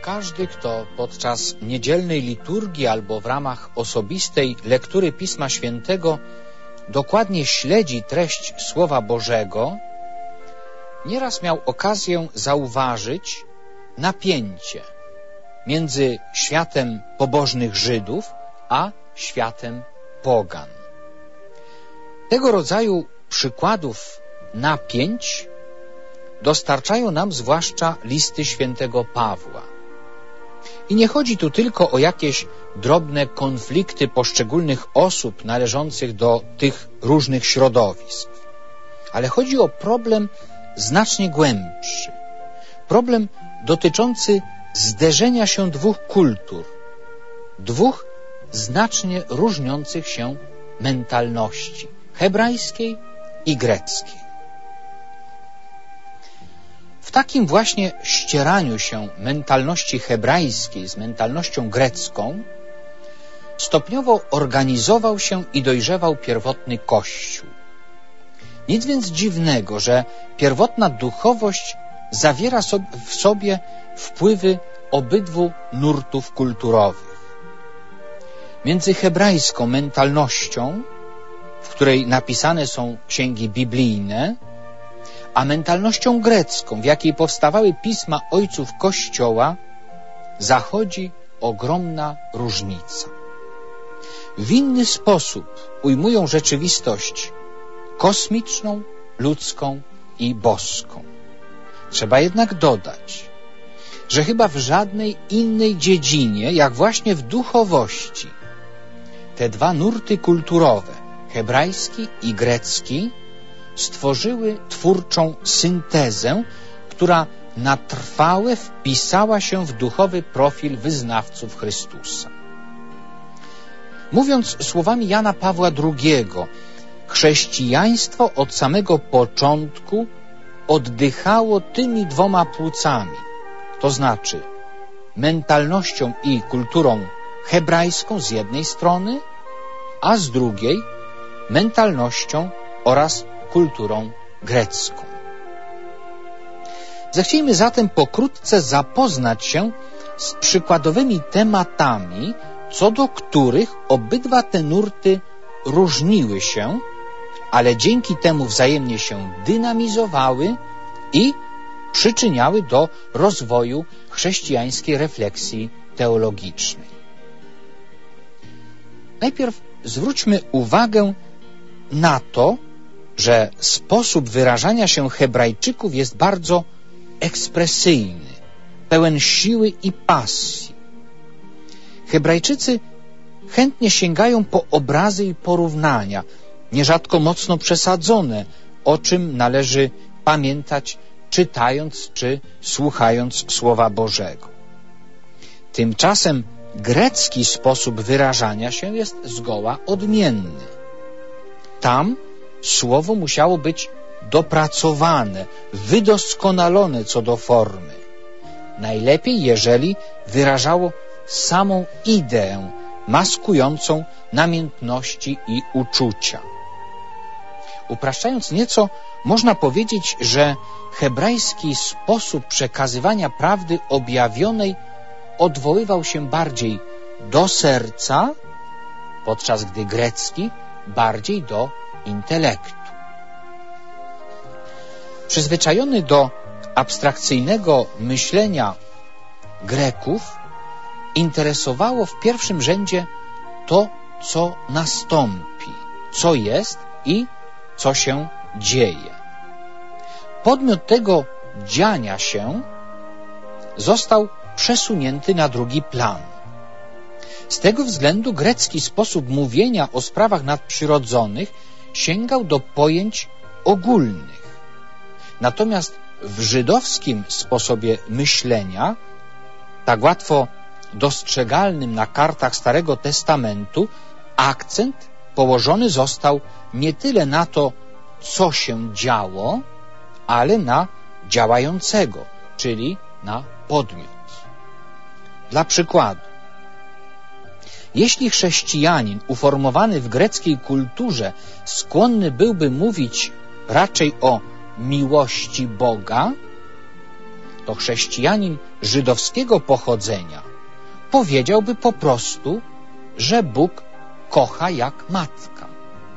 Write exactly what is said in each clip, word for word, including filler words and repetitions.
Każdy, kto podczas niedzielnej liturgii albo w ramach osobistej lektury Pisma Świętego dokładnie śledzi treść Słowa Bożego, nieraz miał okazję zauważyć napięcie między światem pobożnych Żydów a światem pogan. Tego rodzaju przykładów napięć dostarczają nam zwłaszcza listy świętego Pawła. I nie chodzi tu tylko o jakieś drobne konflikty poszczególnych osób należących do tych różnych środowisk, ale chodzi o problem znacznie głębszy. Problem dotyczący zderzenia się dwóch kultur, dwóch znacznie różniących się mentalności, hebrajskiej i greckiej. W takim właśnie ścieraniu się mentalności hebrajskiej z mentalnością grecką stopniowo organizował się i dojrzewał pierwotny Kościół. Nic więc dziwnego, że pierwotna duchowość zawiera w sobie wpływy obydwu nurtów kulturowych. Między hebrajską mentalnością, w której napisane są księgi biblijne, a mentalnością grecką, w jakiej powstawały pisma ojców Kościoła, zachodzi ogromna różnica. W inny sposób ujmują rzeczywistość kosmiczną, ludzką i boską. Trzeba jednak dodać, że chyba w żadnej innej dziedzinie, jak właśnie w duchowości, te dwa nurty kulturowe, hebrajski i grecki, stworzyły twórczą syntezę, która na trwałe wpisała się w duchowy profil wyznawców Chrystusa. Mówiąc słowami Jana Pawła drugiego, chrześcijaństwo od samego początku oddychało tymi dwoma płucami, to znaczy mentalnością i kulturą hebrajską z jednej strony, a z drugiej mentalnością oraz kulturą grecką. Zechciejmy zatem pokrótce zapoznać się z przykładowymi tematami, co do których obydwa te nurty różniły się, ale dzięki temu wzajemnie się dynamizowały i przyczyniały do rozwoju chrześcijańskiej refleksji teologicznej. Najpierw zwróćmy uwagę na to, że sposób wyrażania się Hebrajczyków jest bardzo ekspresyjny, pełen siły i pasji. Hebrajczycy chętnie sięgają po obrazy i porównania, nierzadko mocno przesadzone, o czym należy pamiętać, czytając czy słuchając Słowa Bożego. Tymczasem grecki sposób wyrażania się jest zgoła odmienny. Tam słowo musiało być dopracowane, wydoskonalone co do formy. Najlepiej, jeżeli wyrażało samą ideę, maskującą namiętności i uczucia. Upraszczając nieco, można powiedzieć, że hebrajski sposób przekazywania prawdy objawionej odwoływał się bardziej do serca, podczas gdy grecki bardziej do intelektu. Przyzwyczajony do abstrakcyjnego myślenia Greków interesowało w pierwszym rzędzie to, co nastąpi, co jest i co się dzieje. Podmiot tego dziania się został przesunięty na drugi plan. Z tego względu grecki sposób mówienia o sprawach nadprzyrodzonych sięgał do pojęć ogólnych. Natomiast w żydowskim sposobie myślenia, tak łatwo dostrzegalnym na kartach Starego Testamentu, akcent położony został nie tyle na to, co się działo, ale na działającego, czyli na podmiot. Dla przykładu, jeśli chrześcijanin uformowany w greckiej kulturze skłonny byłby mówić raczej o miłości Boga, to chrześcijanin żydowskiego pochodzenia powiedziałby po prostu, że Bóg kocha jak matka.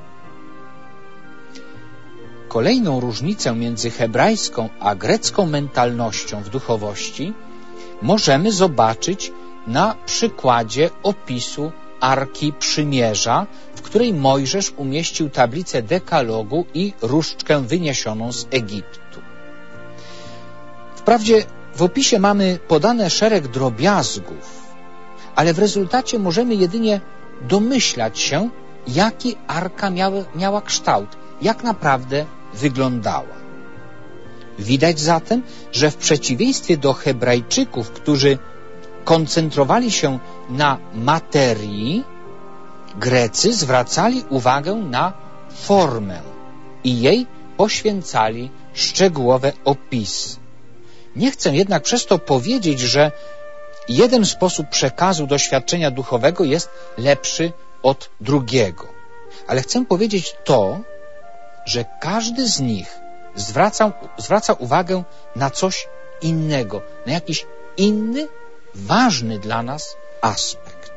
Kolejną różnicę między hebrajską a grecką mentalnością w duchowości możemy zobaczyć na przykładzie opisu Arki Przymierza, w której Mojżesz umieścił tablicę dekalogu i różdżkę wyniesioną z Egiptu. Wprawdzie w opisie mamy podane szereg drobiazgów, ale w rezultacie możemy jedynie domyślać się, jaki Arka miała, miała kształt, jak naprawdę wyglądała. Widać zatem, że w przeciwieństwie do Hebrajczyków, którzy koncentrowali się na materii, Grecy zwracali uwagę na formę i jej poświęcali szczegółowe opisy. Nie chcę jednak przez to powiedzieć, że jeden sposób przekazu doświadczenia duchowego jest lepszy od drugiego. Ale chcę powiedzieć to, że każdy z nich zwraca, zwraca uwagę na coś innego, na jakiś inny, ważny dla nas aspekt.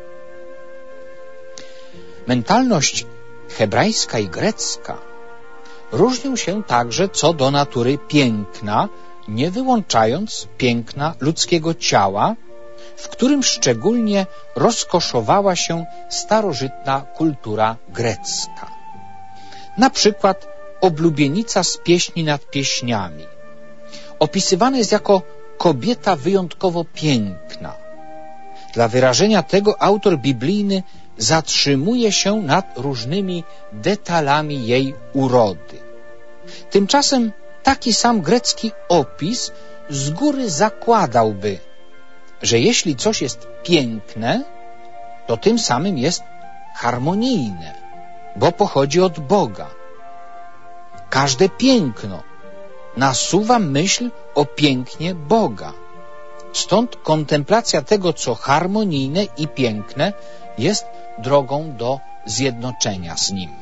Mentalność hebrajska i grecka różnią się także co do natury piękna, nie wyłączając piękna ludzkiego ciała, w którym szczególnie rozkoszowała się starożytna kultura grecka. Na przykład oblubienica z pieśni nad pieśniami opisywana jest jako kobieta wyjątkowo piękna. Dla wyrażenia tego autor biblijny zatrzymuje się nad różnymi detalami jej urody. Tymczasem taki sam grecki opis z góry zakładałby, że jeśli coś jest piękne, to tym samym jest harmonijne, bo pochodzi od Boga. Każde piękno nasuwa myśl o pięknie Boga. Stąd kontemplacja tego, co harmonijne i piękne, jest drogą do zjednoczenia z Nim.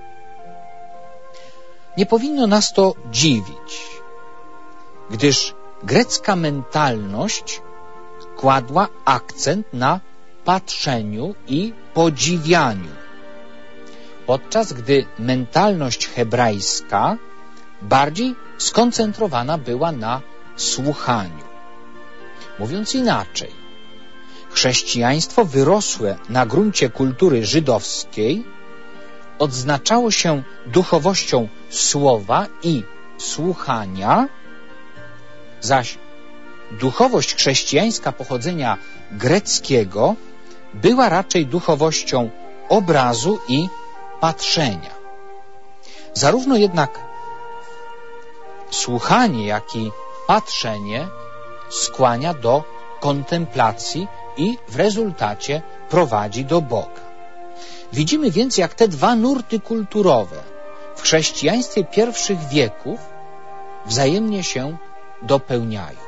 Nie powinno nas to dziwić, gdyż grecka mentalność kładła akcent na patrzeniu i podziwianiu, podczas gdy mentalność hebrajska bardziej skoncentrowana była na słuchaniu. Mówiąc inaczej, chrześcijaństwo wyrosłe na gruncie kultury żydowskiej odznaczało się duchowością słowa i słuchania, zaś duchowość chrześcijańska pochodzenia greckiego była raczej duchowością obrazu i patrzenia. Zarówno jednak słuchanie, jak i patrzenie skłania do kontemplacji i w rezultacie prowadzi do Boga. Widzimy więc, jak te dwa nurty kulturowe w chrześcijaństwie pierwszych wieków wzajemnie się dopełniają.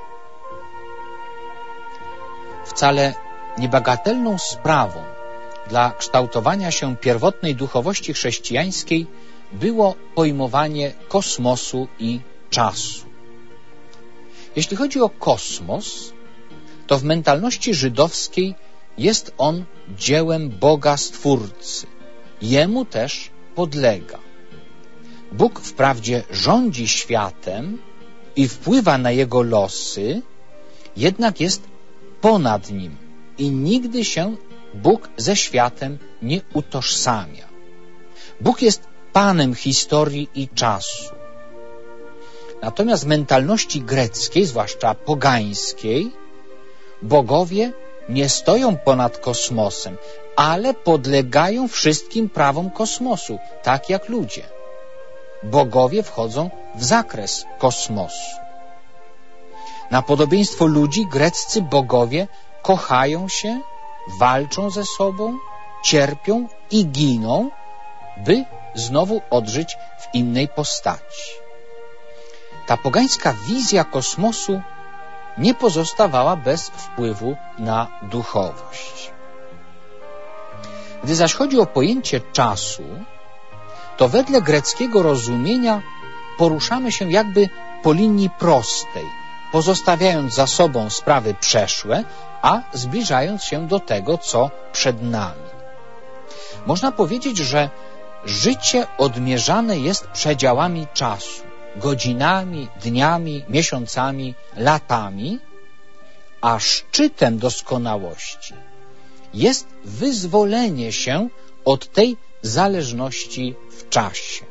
Wcale niebagatelną sprawą dla kształtowania się pierwotnej duchowości chrześcijańskiej było pojmowanie kosmosu i czasu. Jeśli chodzi o kosmos, to w mentalności żydowskiej jest on dziełem Boga Stwórcy. Jemu też podlega. Bóg wprawdzie rządzi światem i wpływa na jego losy, jednak jest ponad nim i nigdy się Bóg ze światem nie utożsamia. Bóg jest Panem historii i czasu. Natomiast w mentalności greckiej, zwłaszcza pogańskiej, bogowie nie stoją ponad kosmosem, ale podlegają wszystkim prawom kosmosu, tak jak ludzie. Bogowie wchodzą w zakres kosmosu. Na podobieństwo ludzi greccy bogowie kochają się, walczą ze sobą, cierpią i giną, by znowu odżyć w innej postaci. Ta pogańska wizja kosmosu nie pozostawała bez wpływu na duchowość. Gdy zaś chodzi o pojęcie czasu, to wedle greckiego rozumienia poruszamy się jakby po linii prostej, pozostawiając za sobą sprawy przeszłe, a zbliżając się do tego, co przed nami. Można powiedzieć, że życie odmierzane jest przedziałami czasu, godzinami, dniami, miesiącami, latami, a szczytem doskonałości jest wyzwolenie się od tej zależności w czasie.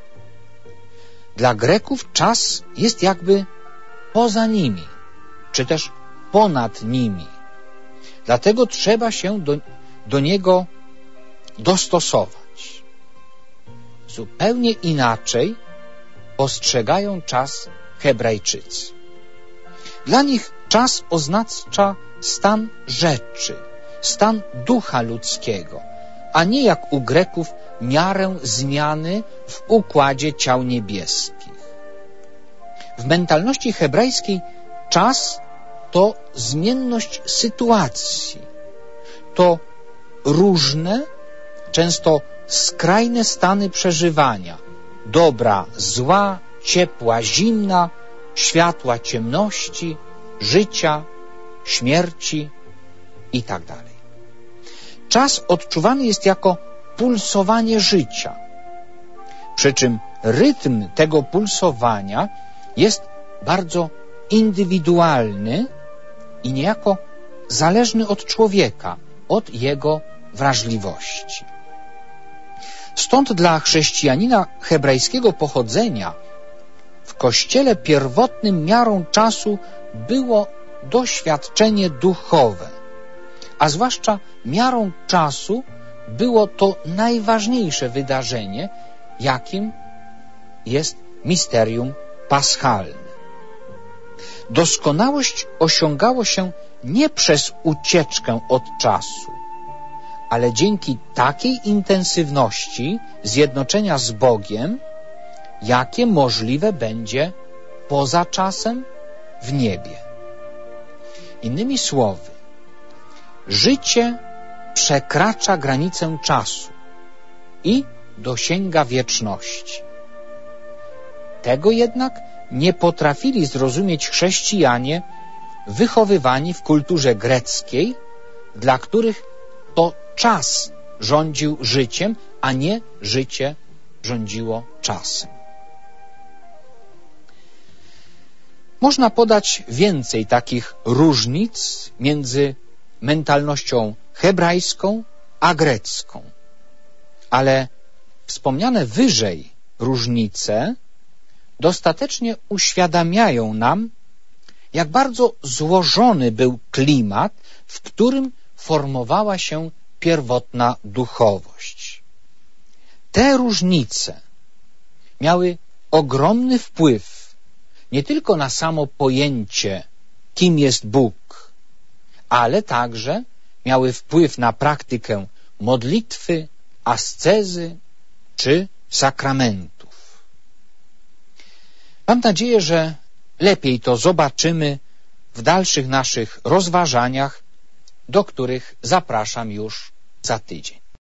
Dla Greków czas jest jakby poza nimi, czy też ponad nimi. Dlatego trzeba się do, do niego dostosować. Zupełnie inaczej postrzegają czas Hebrajczycy. Dla nich czas oznacza stan rzeczy, stan ducha ludzkiego, a nie jak u Greków miarę zmiany w układzie ciał niebieskich. W mentalności hebrajskiej czas to zmienność sytuacji, to różne, często skrajne stany przeżywania, dobra, zła, ciepła, zimna, światła, ciemności, życia, śmierci i tak dalej. Czas odczuwany jest jako pulsowanie życia, przy czym rytm tego pulsowania jest bardzo indywidualny i niejako zależny od człowieka, od jego wrażliwości. Stąd dla chrześcijanina hebrajskiego pochodzenia w Kościele pierwotnym miarą czasu było doświadczenie duchowe, a zwłaszcza miarą czasu było to najważniejsze wydarzenie, jakim jest misterium paschalne. Doskonałość osiągało się nie przez ucieczkę od czasu, ale dzięki takiej intensywności zjednoczenia z Bogiem, jakie możliwe będzie poza czasem w niebie. Innymi słowy, życie przekracza granicę czasu i dosięga wieczności. Tego jednak nie potrafili zrozumieć chrześcijanie wychowywani w kulturze greckiej, dla których to czas rządził życiem, a nie życie rządziło czasem. Można podać więcej takich różnic między mentalnością hebrajską a grecką, ale wspomniane wyżej różnice dostatecznie uświadamiają nam, jak bardzo złożony był klimat, w którym formowała się pierwotna duchowość. Te różnice miały ogromny wpływ nie tylko na samo pojęcie, kim jest Bóg, ale także miały wpływ na praktykę modlitwy, ascezy czy sakramentów. Mam nadzieję, że lepiej to zobaczymy w dalszych naszych rozważaniach, do których zapraszam już za tydzień.